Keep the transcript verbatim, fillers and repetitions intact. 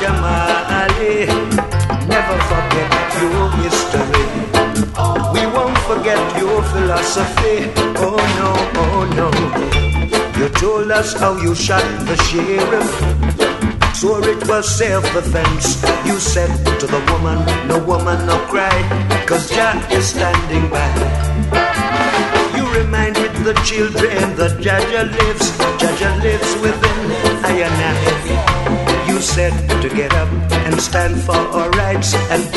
Jamali. Never forget your history. We won't forget your philosophy. Oh no, oh no. You told us how you shot the sheriff, swore it was self-defense. You said to the woman, no woman, no cry, cause Jah is standing by. You reminded the children that Jah Jah lives, Jah Jah lives within I and I. You said to get up and stand for our rights and